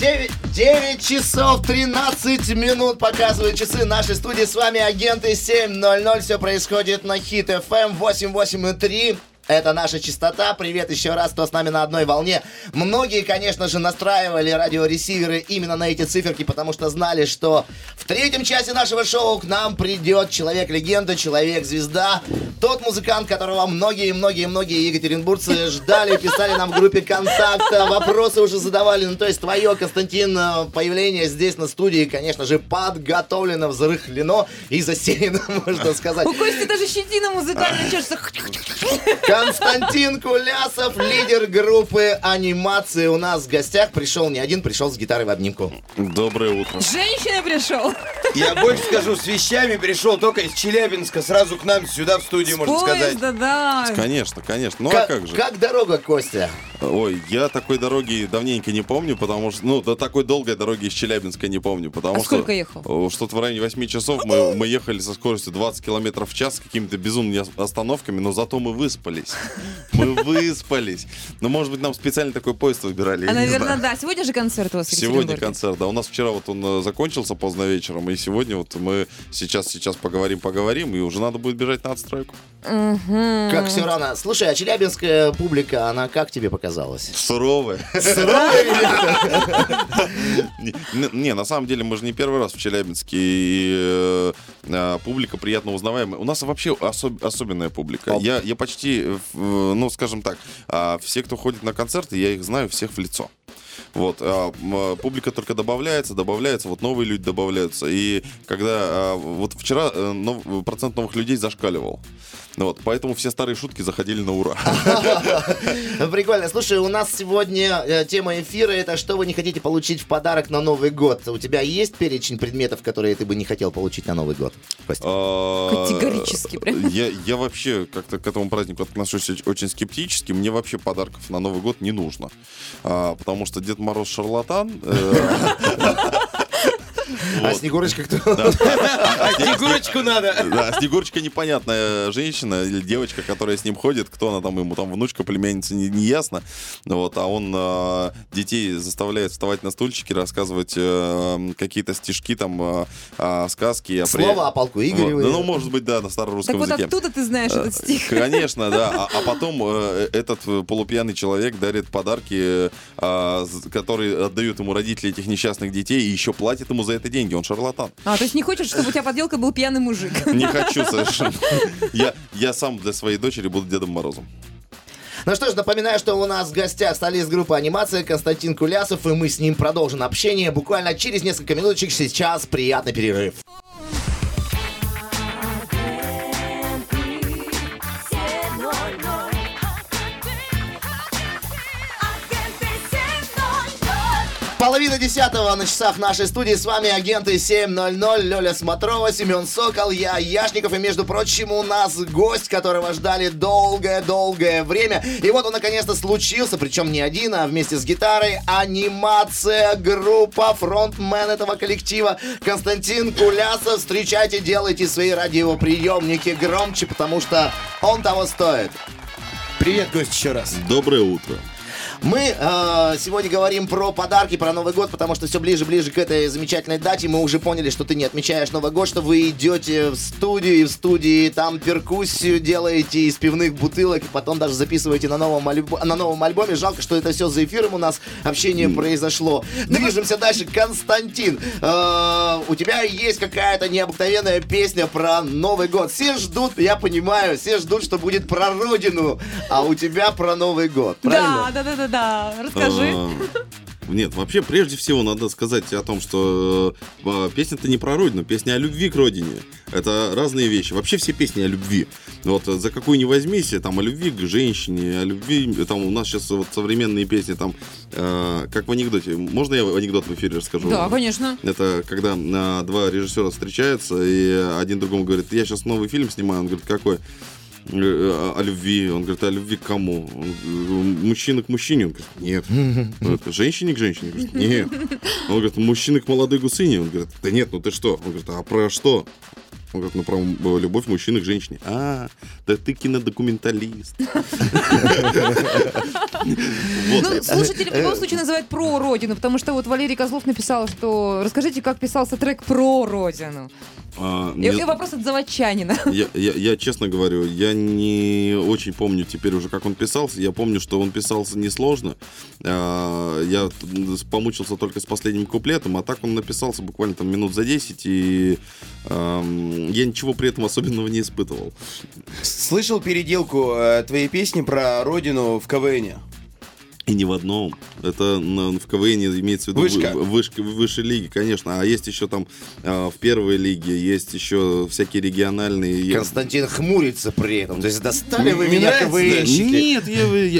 9 часов 13 минут показывают часы нашей студии. С вами агенты 7.00. Все происходит на Хит FM 88.3. Это наша частота. Привет еще раз, кто с нами на одной волне. Многие, конечно же, настраивали радиоресиверы именно на эти циферки, потому что знали, что в третьем часе нашего шоу к нам придет человек-легенда, человек-звезда. Тот музыкант, которого многие екатеринбургцы ждали, писали нам в группе КонТакта, вопросы уже задавали. Ну, то есть твое, Константин, появление здесь на студии, конечно же, подготовлено, взрыхлено и засеяно, можно сказать. У Кости даже щетина музыкальная чешется. Константин Кулясов, лидер группы анимации, у нас в гостях. Пришел не один, пришел с гитарой в обнимку. Доброе утро. Женщина пришел. Я больше скажу, с вещами пришел только из Челябинска, сразу к нам сюда в студию, можно сказать. Да. Конечно. Ну а как же? Как дорога, Костя? Ой, я такой дороги давненько не помню, потому что, до такой долгой дороги из Челябинска не помню, потому что... сколько ехал? Что-то в районе 8 часов мы ехали со скоростью 20 км в час с какими-то безумными остановками, но зато мы выспались. Но, может быть, нам специально такой поезд выбирали. Наверное, да. Сегодня же концерт у вас в Екатеринбурге. Сегодня концерт, да. У нас вчера вот он закончился поздно вечером, и сегодня вот мы сейчас поговорим, и уже надо будет бежать на отстройку. Как все рано. Слушай, а челябинская публика, она как тебе показалась? Суровая. Суровая? Не, на самом деле мы же не первый раз в Челябинске, и публика приятно узнаваемая. У нас вообще особенная публика. Я почти, скажем так, все, кто ходит на концерты, я их знаю всех в лицо. Вот, публика только добавляется, вот новые люди добавляются. И когда вот вчера процент новых людей зашкаливал. Вот, поэтому все старые шутки заходили на ура. Прикольно. Слушай, у нас сегодня тема эфира — это что вы не хотите получить в подарок на Новый год. У тебя есть перечень предметов, которые ты бы не хотел получить на Новый год, Костя? Категорически прям. Я вообще как-то к этому празднику отношусь очень скептически. Мне вообще подарков на Новый год не нужно. Потому что Дед Мороз шарлатан. А Снегурочка кто? Снегурочку надо. Да, Снегурочка непонятная женщина или девочка, которая с ним ходит. Кто она там ему, внучка, племянница, не ясно. Вот, а он детей заставляет вставать на стульчики, рассказывать какие-то стишки, сказки. Слово о полку Игореве. Ну, может быть, да, на старорусском языке. Так вот оттуда ты знаешь этот стих. Конечно, да. А потом этот полупьяный человек дарит подарки, которые отдают ему родители этих несчастных детей, и еще платит ему за это деньги. Он шарлатан. То есть не хочешь, чтобы у тебя подделка был пьяный мужик? Не хочу совершенно. Я сам для своей дочери буду Дедом Морозом. Ну что ж, напоминаю, что у нас в гостях солист группы анимации Константин Кулясов, и мы с ним продолжим общение буквально через несколько минуточек. Сейчас приятный перерыв. Половина 10 на часах нашей студии. С вами агенты 7.00. Лёля Смотрова, Семен Сокол, я Яшников. И, между прочим, у нас гость, которого ждали долгое время. И вот он наконец-то случился. Причем не один, а вместе с гитарой. Анимация, группа, фронтмен этого коллектива Константин Кулясов. Встречайте, делайте свои радиоприемники громче, потому что он того стоит. Привет, гость, еще раз. Доброе утро. Мы сегодня говорим про подарки, про Новый год, потому что все ближе к этой замечательной дате. Мы уже поняли, что ты не отмечаешь Новый год, что вы идете в студию, и в студии там перкуссию делаете из пивных бутылок, и потом даже записываете на новом альбоме. Жалко, что это все за эфиром у нас общение произошло. Движемся дальше. Константин, у тебя есть какая-то необыкновенная песня про Новый год. Все ждут, я понимаю, что будет про родину, а у тебя про Новый год. Правильно? Да, расскажи. Нет, вообще, прежде всего, надо сказать о том, что песня-то не про родину, песня о любви к родине. Это разные вещи. Вообще все песни о любви. Вот за какую ни возьмись, о любви к женщине, о любви, у нас сейчас современные песни, как в анекдоте. Можно я анекдот в эфире расскажу? Да, конечно. Это когда два режиссера встречаются, и один другому говорит: я сейчас новый фильм снимаю. Он говорит: какой? О любви. Он говорит: а любви к кому? Мужчина к мужчине. Он говорит: нет. Он говорит: женщине к женщине? Он говорит: нет. Он говорит: мужчина к молодой гусыне? Он говорит: да нет, ну ты что? Он говорит: а про что? Он говорит, ну, про любовь мужчины к женщине. Да ты кинодокументалист. Ну, слушатели в любом случае называют про родину, потому что вот Валерий Козлов написал, что расскажите, как писался трек про родину. И вопрос от заводчанина. Я честно говорю, я не очень помню теперь уже, как он писался. Я помню, что он писался несложно. Я помучился только с последним куплетом, а так он написался буквально там минут за 10, и я ничего при этом особенного не испытывал. Слышал переделку твоей песни про родину в КВНе? И не в одном. Это в КВН имеется в виду выше лиги, конечно. А есть еще там в первой лиге, есть еще всякие региональные. Константин хмурится при этом. То есть достали вы меня, КВНщики? Нет,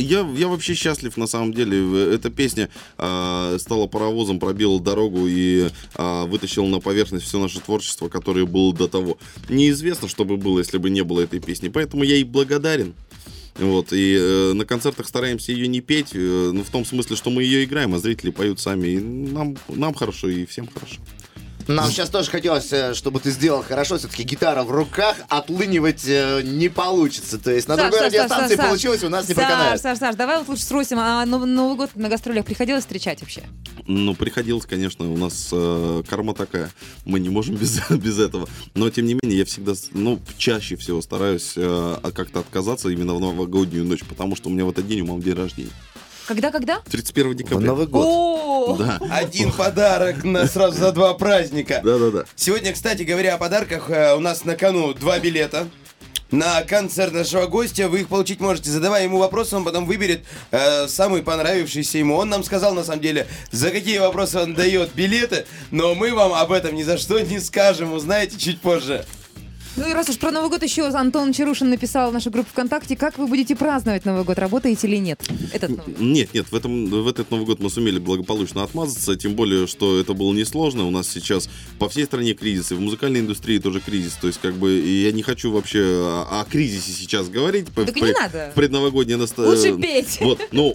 я вообще счастлив на самом деле. Эта песня стала паровозом, пробила дорогу и вытащила на поверхность все наше творчество, которое было до того. Неизвестно, что бы было, если бы не было этой песни. Поэтому я ей благодарен. Вот, и на концертах стараемся ее не петь, ну, в том смысле, что мы ее играем, а зрители поют сами, и нам хорошо, и всем хорошо. Нам сейчас тоже хотелось, чтобы ты сделал хорошо, все-таки гитара в руках, отлынивать не получится. То есть на другой радиостанции получилось, у нас не проканает. Саш, давай вот лучше спросим, а Новый год на гастролях приходилось встречать вообще? Ну, приходилось, конечно, у нас карма такая, мы не можем без этого. Но, тем не менее, я всегда, чаще всего стараюсь как-то отказаться именно в новогоднюю ночь, потому что у меня в этот день у мамы день рождения. Когда? 31 декабря. Новый год. Да. Один подарок сразу за 2 праздника. Да. Сегодня, кстати говоря, о подарках, у нас на кону 2 билета на концерт нашего гостя. Вы их получить можете, задавая ему вопросы, он потом выберет самый понравившийся ему. Он нам сказал, на самом деле, за какие вопросы он дает билеты, но мы вам об этом ни за что не скажем, узнаете чуть позже. Ну и раз уж про Новый год еще Антон Чарушин написал в нашу группу ВКонтакте, как вы будете праздновать Новый год, работаете или нет? Нет, в этот Новый год мы сумели благополучно отмазаться, тем более, что это было несложно. У нас сейчас по всей стране кризис, и в музыкальной индустрии тоже кризис. То есть, и я не хочу вообще о кризисе сейчас говорить. Так и не надо. В предновогоднее настроение. Лучше петь. Вот, но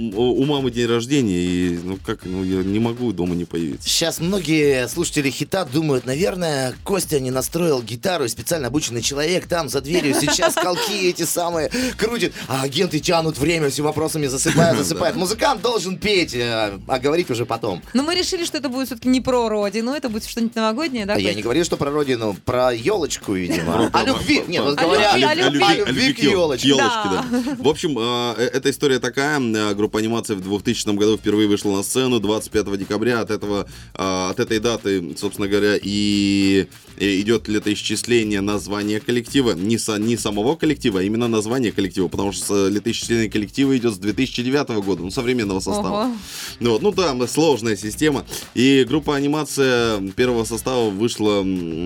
у мамы день рождения, и я не могу дома не появиться. Сейчас многие слушатели хита думают, наверное, Костя не настроил гитару, и специально обученный человек там за дверью сейчас колки эти самые крутит, а агенты тянут время, все вопросами засыпают. Музыкант должен петь, а говорить уже потом. Но мы решили, что это будет все-таки не про родину, это будет что-нибудь новогоднее, да? Я не говорил, что про родину, про елочку, видимо. О любви. Нет, вот говоря о любви к елочке. Да. В общем, эта история такая. Группа «Анимация» в 2000 году впервые вышла на сцену 25 декабря. От этой даты, собственно говоря, и идет летоисчисление названия коллектива. Не самого коллектива, а именно название коллектива, потому что летоисчисление коллектива идет с 2009 года, современного состава. Там сложная система. И группа «Анимация» первого состава вышла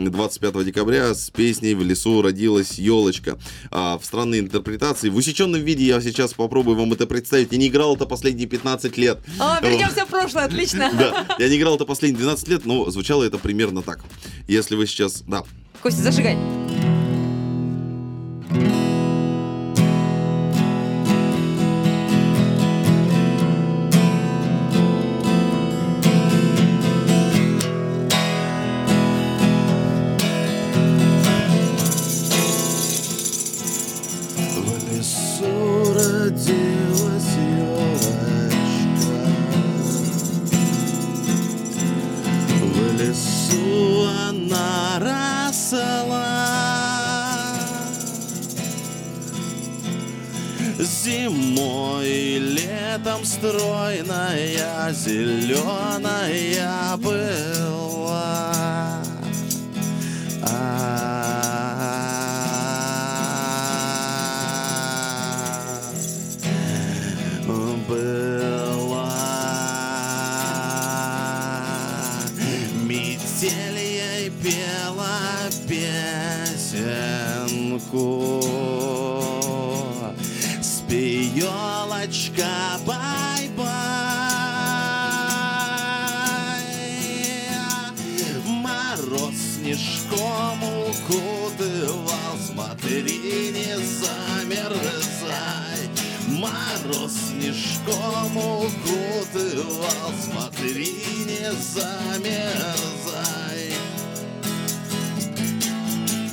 25 декабря с песней «В лесу родилась елочка». В странной интерпретации. В усеченном виде я сейчас попробую вам это представить. Я не играл это последние 15 лет. Вернемся в прошлое, отлично. Да, я не играл это последние 12 лет, но звучало это примерно так. Если вы сейчас... Да. Костя, зажигай. В лесу родилась елочка, в лесу она росла. Зимой и летом стройная, зеленая была. Метель ей пела песенку. Спи, елочка, бай-бай. Мороз снежком укутывал, смотри, не замерзай. Мороз снежком укутывал, смотри, не замерзай.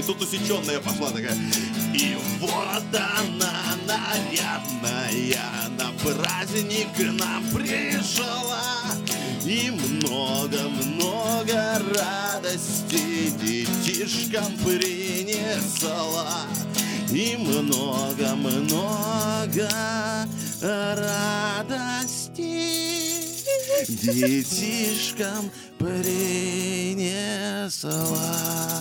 тут усеченная пошла такая. И вот она, нарядная, на праздник к нам пришла. И много-много радости детишкам принесла. И много-много радости детишкам принесла.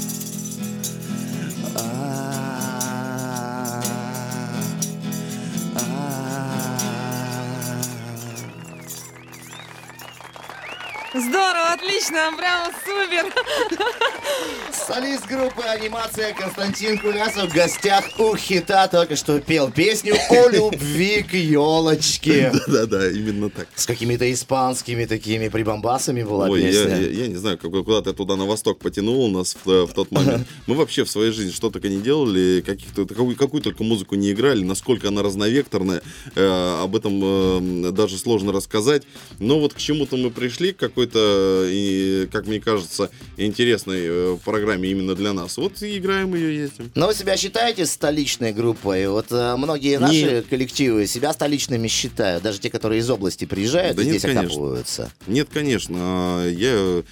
Здорово, отлично, прям супер. Солист группы «Анимация» Константин Кулясов в гостях у Хита только что пел песню о любви к елочке. Да, именно так. С какими-то испанскими такими прибамбасами была Ой, песня. я не знаю, куда ты туда на восток потянул нас в тот момент. Мы вообще в своей жизни что только не делали, какую только музыку не играли, насколько она разновекторная, об этом даже сложно рассказать. Но вот к чему-то мы пришли, к какой-то, как мне кажется, интересной программе именно для нас. Вот и играем ее, ездим. Но вы себя считаете столичной группой? Вот многие наши коллективы себя столичными считают, даже те, которые из области приезжают и здесь окапываются. Нет, конечно. Я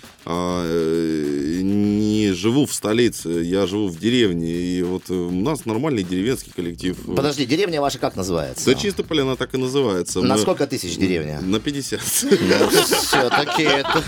не живу в столице, я живу в деревне. И вот у нас нормальный деревенский коллектив. Подожди, деревня ваша как называется? Да, Чистополь, она так и называется. На сколько тысяч деревня? На 50. Все-таки это...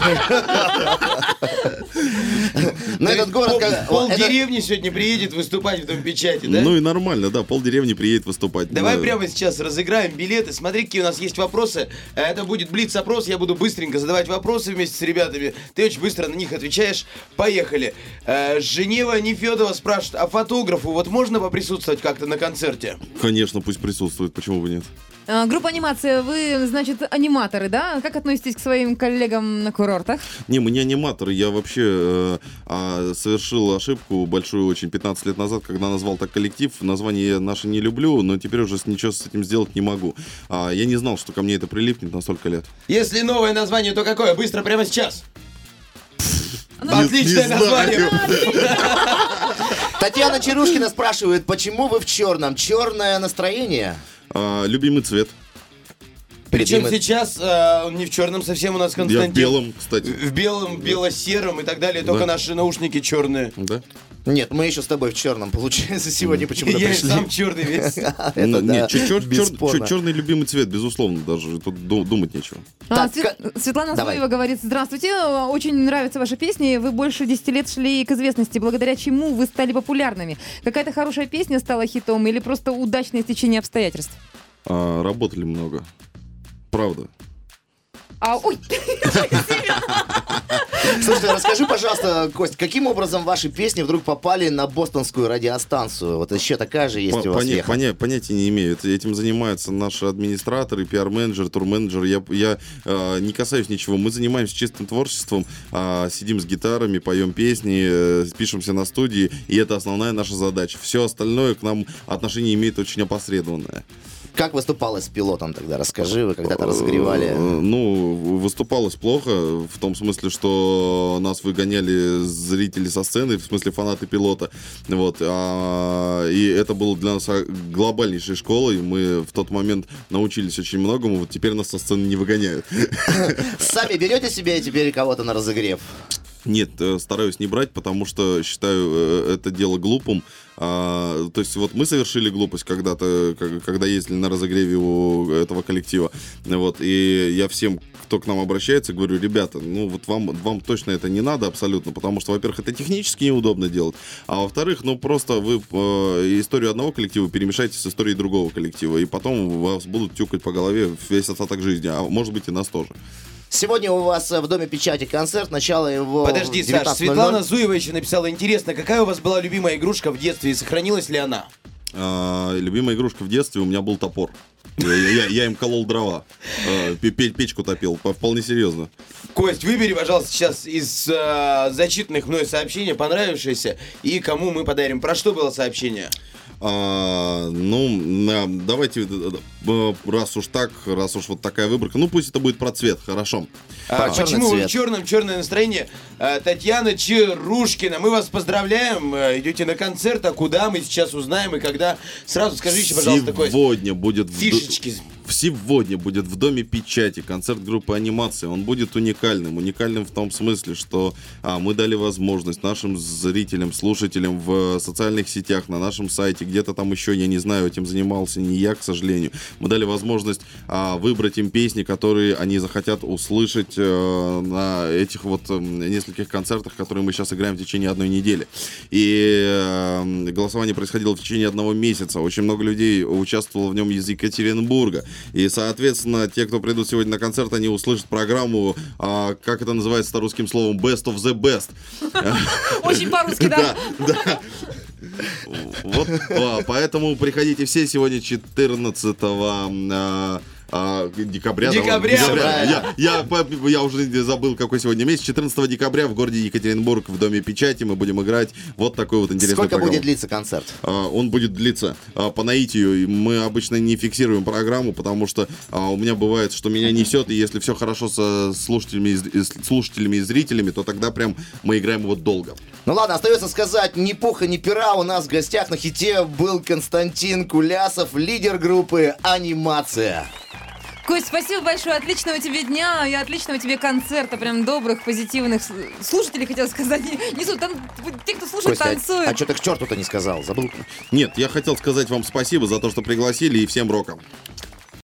Но этот город... Полдеревни сегодня приедет выступать в Дом печати, да? Ну и нормально, да, полдеревни приедет выступать. Давай прямо сейчас разыграем билеты. Смотри, какие у нас есть вопросы. Это будет блиц-опрос. Я буду быстренько задавать вопросы вместе с ребятами. Ты очень быстро на них отвечаешь. Поехали. Женева Нефедова спрашивает, а фотографу вот можно поприсутствовать как-то на концерте? Конечно, пусть присутствует, почему бы нет? Группа «Анимация», вы, значит, аниматоры, да? Как относитесь к своим коллегам на курортах? Не, мы не аниматоры. Я вообще совершил ошибку большую очень 15 лет назад, когда назвал так коллектив. Название я наше не люблю, но теперь уже ничего с этим сделать не могу. Я не знал, что ко мне это прилипнет на столько лет. Если новое название, то какое? Быстро, прямо сейчас. Отличное название. Татьяна Чарушкина спрашивает, почему вы в черном? Черное настроение? Любимый цвет. Причем сейчас он не в черном совсем у нас, Константин. Я в белом, кстати. В белом, бело-сером и так далее. Только наши наушники черные. Да? Нет, мы еще с тобой в черном, получается, сегодня почему-то пришли. Я сам черный весь. Нет, черный любимый цвет, безусловно, даже тут думать нечего. Светлана Зуева говорит, здравствуйте, очень нравятся ваши песни, вы больше 10 лет шли к известности, благодаря чему вы стали популярными? Какая-то хорошая песня стала хитом или просто удачное стечение обстоятельств? Работали много. Правда. Ой! Слушай, расскажи, пожалуйста, Кость, каким образом ваши песни вдруг попали на бостонскую радиостанцию? Вот еще такая же есть у вас веха. Понятия не имею. Этим занимаются наши администраторы, пиар-менеджер, тур-менеджер. Я не касаюсь ничего. Мы занимаемся чистым творчеством, сидим с гитарами, поем песни, пишемся на студии, и это основная наша задача. Все остальное к нам отношение имеет очень опосредованное. Как выступалось с пилотом тогда? Расскажи, вы когда-то разогревали. Ну, выступалось плохо, в том смысле, что нас выгоняли зрители со сцены, в смысле фанаты пилота. Вот. И это было для нас глобальнейшей школой. Мы в тот момент научились очень многому. Вот теперь нас со сцены не выгоняют. Сами берете себе теперь кого-то на разогрев? Нет, стараюсь не брать, потому что считаю это дело глупым. То есть вот мы совершили глупость когда-то, когда ездили на разогреве у этого коллектива. Вот, и я всем, кто к нам обращается, говорю, ребята, ну вот вам точно это не надо абсолютно, потому что, во-первых, это технически неудобно делать, а во-вторых, ну просто вы историю одного коллектива перемешаете с историей другого коллектива, и потом вас будут тюкать по голове весь остаток жизни, а может быть и нас тоже. Сегодня у вас в Доме печати концерт, начало его. Подожди, Саш, Светлана Зуева еще написала, интересно, какая у вас была любимая игрушка в детстве и сохранилась ли она? Любимая игрушка в детстве у меня был топор. Я им колол дрова, печку топил, вполне серьезно. Кость, выбери, пожалуйста, сейчас из зачитанных мной сообщений понравившееся и кому мы подарим. Про что было сообщение? Давайте, раз уж вот такая выборка, пусть это будет про цвет, хорошо. Почему вы в цвет. черное настроение? Татьяна Чарушкина, мы вас поздравляем, идете на концерт, а куда мы сейчас узнаем и когда? Сразу скажите, пожалуйста, Кость. Сегодня будет фишечки. Сегодня будет в Доме печати концерт группы «Анимация». Он будет уникальным. Уникальным в том смысле, что мы дали возможность нашим зрителям, слушателям в социальных сетях, на нашем сайте, где-то там еще, я не знаю, этим занимался не я, к сожалению. Мы дали возможность выбрать им песни, которые они захотят услышать на этих вот нескольких концертах, которые мы сейчас играем в течение одной недели. И голосование происходило в течение 1 месяца. Очень много людей участвовало в нем из Екатеринбурга. И, соответственно, те, кто придут сегодня на концерт, они услышат программу, как это называется русским словом, Best of the Best. Очень по-русски, да? Да. Вот, поэтому приходите все сегодня 14 декабря. Я уже забыл, какой сегодня месяц. 14 декабря в городе Екатеринбург в Доме печати мы будем играть вот такой вот интересный программу. Сколько будет длиться концерт? Он будет длиться по наитию. Мы обычно не фиксируем программу, потому что у меня бывает, что меня несет, и если все хорошо со слушателями и зрителями, то тогда прям мы играем вот долго. Ну ладно, остается сказать, ни пуха, ни пера. У нас в гостях на хите был Константин Кулясов, лидер группы «Анимация». Кость, спасибо большое, отличного тебе дня и отличного тебе концерта, прям добрых, позитивных слушателей, хотел сказать, несут, там те, кто слушает, Костя, танцуют. а что ты к черту-то не сказал, забыл? Нет, я хотел сказать вам спасибо за то, что пригласили, и всем рока.